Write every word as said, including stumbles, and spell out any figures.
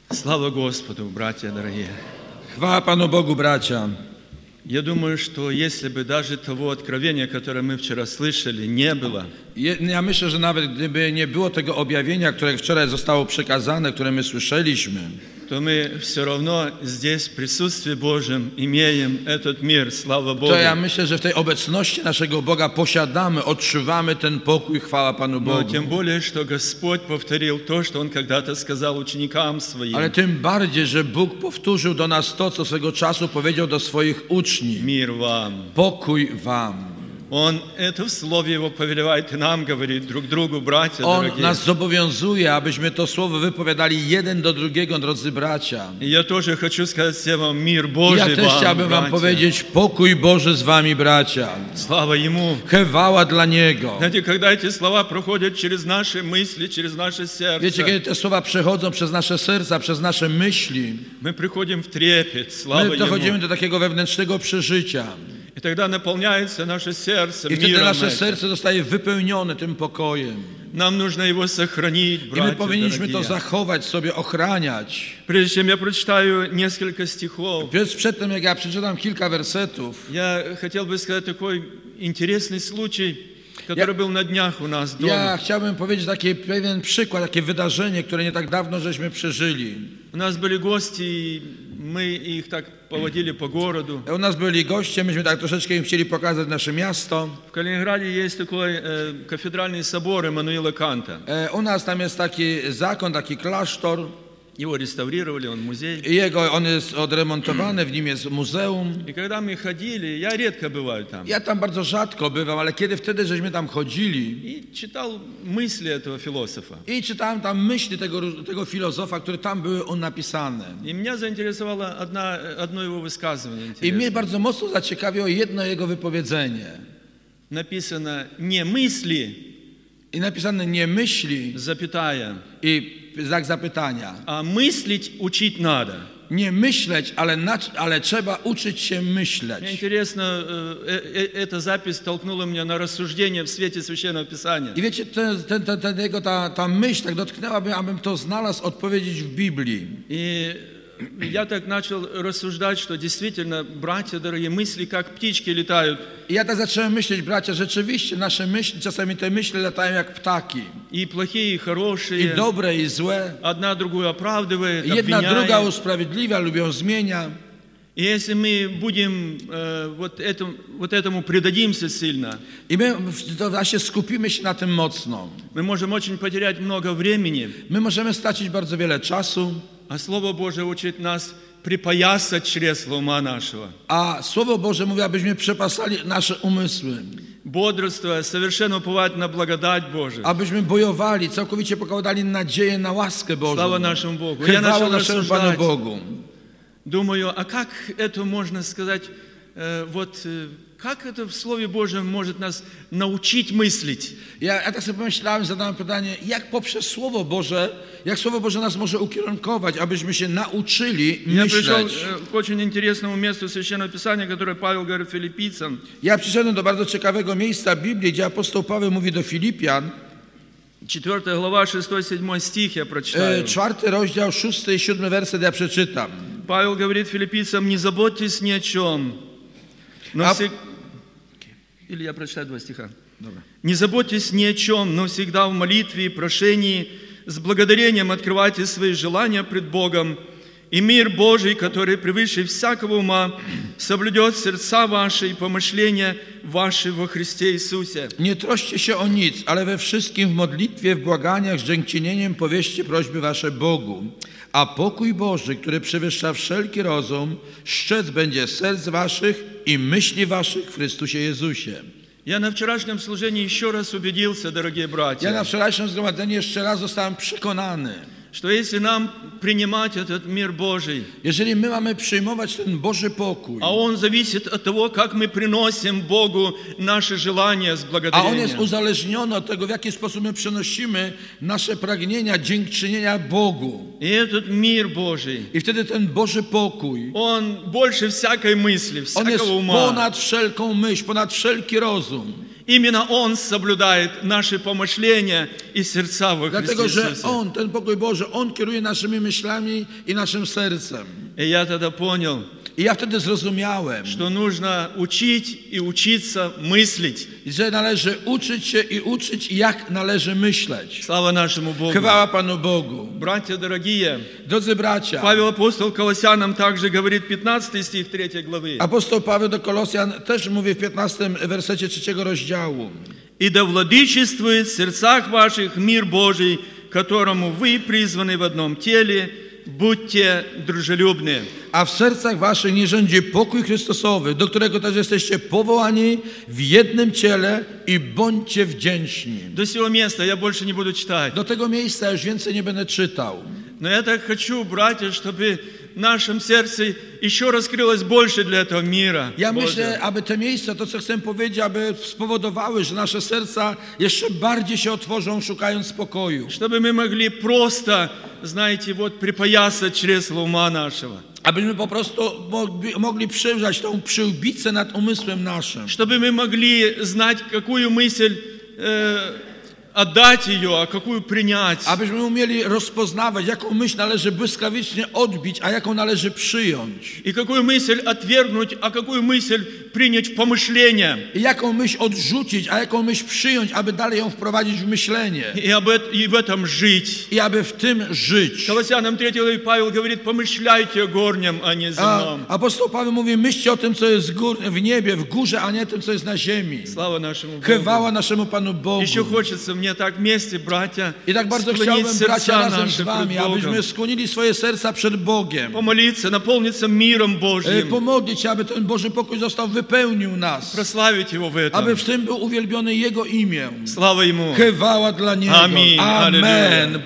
Слава Господу, братья дорогие. Chwała Panu Bogu, bracia. Я думаю, что если бы даже того откровения, которое мы вчера слышали, не было, Ja myślę, że nawet gdyby nie było tego objawienia, które wczoraj zostało przekazane, które my słyszeliśmy, то мы все равно здесь в присутствии Божьем имеем этот мир, слава Богу. to ja myślę, że w tej obecności naszego Boga posiadamy, odczuwamy ten pokój, chwała Panu Но Bogu. тем более, что Господь повторил то, что Он когда-то сказал ученикам своим. Ale tym bardziej, że Bóg powtórzył do nas to, co swego czasu powiedział do swoich uczniów. Мир вам. Pokój wam. Он это в Слове Его повелевает и нам говорит, друг другу, братья On дорогие. nas zobowiązuje, abyśmy to słowo wypowiadali jeden do drugiego, drodzy bracia. И я тоже хочу сказать всем вам мир I Божий ja też вам, chciałbym wam братья. powiedzieć, pokój Boży z wami, bracia. Слава Ему. Chwała dla Niego. Знаете, когда эти слова проходят через наши мысли, через наше Wiecie, сердце, kiedy te słowa przechodzą przez nasze serca, przez nasze myśli, мы приходим в трепет, слава my dochodzimy Ему. do takiego wewnętrznego przeżycia. И тогда наполняется наше сердце I wtedy миром nasze этим. serce zostaje wypełnione tym pokojem. Нам нужно его сохранить, I my братья powinniśmy to дорогие. zachować sobie, ochraniać. Прежде чем я прочитаю несколько стихов, Więc przedtem, jak ja przeczytam kilka wersetów, я хотел бы сказать такой интересный случай, который был на днях у нас дома. ja chciałbym powiedzieć taki pewien przykład, takie wydarzenie, które nie tak dawno żeśmy przeżyli. У нас были гости, и мы их так поводили по городу. U nas byli goście, myśmy tak troszeczkę im chcieli pokazać nasze miasto. В Калининграде есть такой э, кафедральный собор Эммануила Канта. E, U nas tam jest taki zakon, taki klasztor. Его реставрировали, он музей. I jego, on jest odremontowany, w nim jest muzeum. И когда мы ходили, я редко бываю там, Ja tam bardzo rzadko bywam, ale kiedy wtedy żeśmy tam chodzili и читал мысли этого философа. i czytałem tam myśli tego, tego filozofa, które tam były on napisane. И меня заинтересовало одна, одно его высказывание I mnie интересное. bardzo mocno zaciekawiło jedno jego wypowiedzenie. Написано «не мысли», I napisane nie myśli запятая, i znak zapytania. а мыслить учить надо. Nie myśleć, ale, na, ale trzeba uczyć się Мне myśleć. интересно, э, э, эта запись толкнула меня на рассуждение в свете Священного Писания. I wiecie, ten, ten, ten, ten jego, ta, ta myśl tak dotknęłaby, abym to znalazł odpowiedzieć w Biblii. И я так начал рассуждать, что действительно, братья дорогие, мысли как птички летают. I ja tak zacząłem myśleć, bracia, rzeczywiście nasze myśli, czasami te myśli latają jak ptaki. И плохие, и I хорошие. dobre, i złe. Одна другую оправдывает, Jedna druga обвиняет. usprawiedliwia lub ją zmienia. И если мы будем э, вот, этому, вот этому предадимся сильно, I my w- to właśnie skupimy się na tym mocno. мы можем очень потерять много времени. My możemy stracić bardzo wiele czasu, А Слово Божие учит нас припоясать чресла ума нашего. a Słowo Boże mówi, abyśmy przepasali nasze umysły. Бодрствуя, совершенно уповать на благодать Божию. Abyśmy bojowali, całkowicie pokładali nadzieję na łaskę Bożą. Слава нашему Богу. Я Chwała начал naszemu Panu рассуждать. Bogu. Думаю, а как это можно сказать, э, вот э, как это в Слове Божьем может нас научить мыслить? Ja, ja tak sobie pomyślałem, zadałem pytanie, jak poprzez Słowo Boże, jak Słowo Boże nas może ukierunkować, abyśmy się nauczyli Я пришел myśleć. э, к очень интересному месту Священного Писания, которое Павел говорит филиппийцам. Ja przyszedłem do bardzo ciekawego miejsca Biblii, gdzie apostoł Paweł mówi do Filipian, четвёртая глава, шестой седьмой стих я прочитаю. e, czwarty rozdział, szósty i siódmy werset, ja przeczytam. Павел говорит филиппийцам, не заботьтесь ни о чем. Но А- всег- Или я прочитаю два стиха. Не заботьтесь ни о чем, но всегда в молитве и прошении с благодарением открывайте свои желания пред Богом, и мир Божий, который превыше всякого ума, соблюдет сердца ваши и помышления ваши во Христе Иисусе. Nie troszcie się o nic, ale we wszystkim w modlitwie, w błaganiach, z dziękczynieniem powieście prośby wasze Bogu. A pokój Boży, który przewyższa wszelki rozum, szczec będzie serc waszych i myśli waszych w Chrystusie Jezusie. Я на вчерашнем служении еще раз убедился, дорогие Ja братья, na wczorajszym zgromadzeniu jeszcze raz zostałem przekonany, что если нам принимать этот мир Божий, jeżeli my mamy przyjmować ten Boży pokój, а он зависит от того, как мы приносим Богу наши желания с a on jest благодарением. uzależniony od tego, w jaki sposób my przenosimy nasze pragnienia, dziękczynienia Bogu. И этот мир Божий, I wtedy ten Boży pokój, он больше всякой мысли, on jest всякого ума. ponad wszelką myśl, ponad wszelki rozum. Именно Он соблюдает наши помышления и сердца во Христе Dlatego, że Иисусе. On, ten pokój Boży, On kieruje naszymi myślami i naszym sercem. И я тогда понял, I ja wtedy zrozumiałem, что нужно учить и учиться мыслить. że należy uczyć się i uczyć, jak należy myśleć. Слава нашему Богу. Chwała Panu Bogu. Братья дорогие, Drodzy bracia, Павел апостол Колоссянам также говорит, пятнадцатый стих третьей главы. apostoł Paweł do Kolosjan też mówi w piętnastym wersecie trzeciego rozdziału. «И да владычествует в сердцах ваших мир Божий, которому вы призваны в одном теле, будьте дружелюбны». A w sercach waszych nie rządzi pokój Chrystusowy, do którego też jesteście powołani w jednym ciele i bądźcie wdzięczni. До сего места я больше не буду читать. Do tego miejsca już więcej nie będę czytał. Но я так хочу, братья, чтобы в нашем сердце еще раскрылось больше для этого мира. Ja Божьего. myślę, aby te miejsca, to co chcę powiedzieć, aby spowodowały, że nasze serca jeszcze bardziej się otworzą, szukając spokoju. Чтобы мы могли просто, знаете, вот припоясать чресло ума нашего. Abyśmy po prostu mogli, mogli przywrzeć tą przyłbicę nad umysłem naszym. Чтобы мы могли знать, какую мысль э, отдать ее, а какую принять. Abyśmy umieli rozpoznawać, jaką myśl należy błyskawicznie odbić, a jaką należy przyjąć. И какую мысль отвергнуть, а какую мысль принять в помышление. I jaką myśl odrzucić, a jaką myśl przyjąć, aby dalej ją wprowadzić w myślenie. И, об эт- и в этом жить. I aby w tym żyć. Колоссянам третьей главе Павел говорит, помышляйте о горнем, а не A земном. apostoł Paweł mówi, myślcie o tym, co jest gór, w niebie, w górze, a nie tym, co jest na ziemi. Слава нашему Богу. Chwała naszemu Panu Bogu. Еще хочется мне так вместе, братья, I tak bardzo склонить chciałbym, bracia, сердца razem z наши wami, пред Богом. abyśmy skłonili swoje serca przed Bogiem. Помолиться, наполниться миром E, Божьим. Pomodlić się, aby ten Boży pokój został wypełnił nas. Прославить Его в Aby этом. w tym był uwielbiony Jego imię. Слава Ему. Chwała dla Niego. Amin. Amen.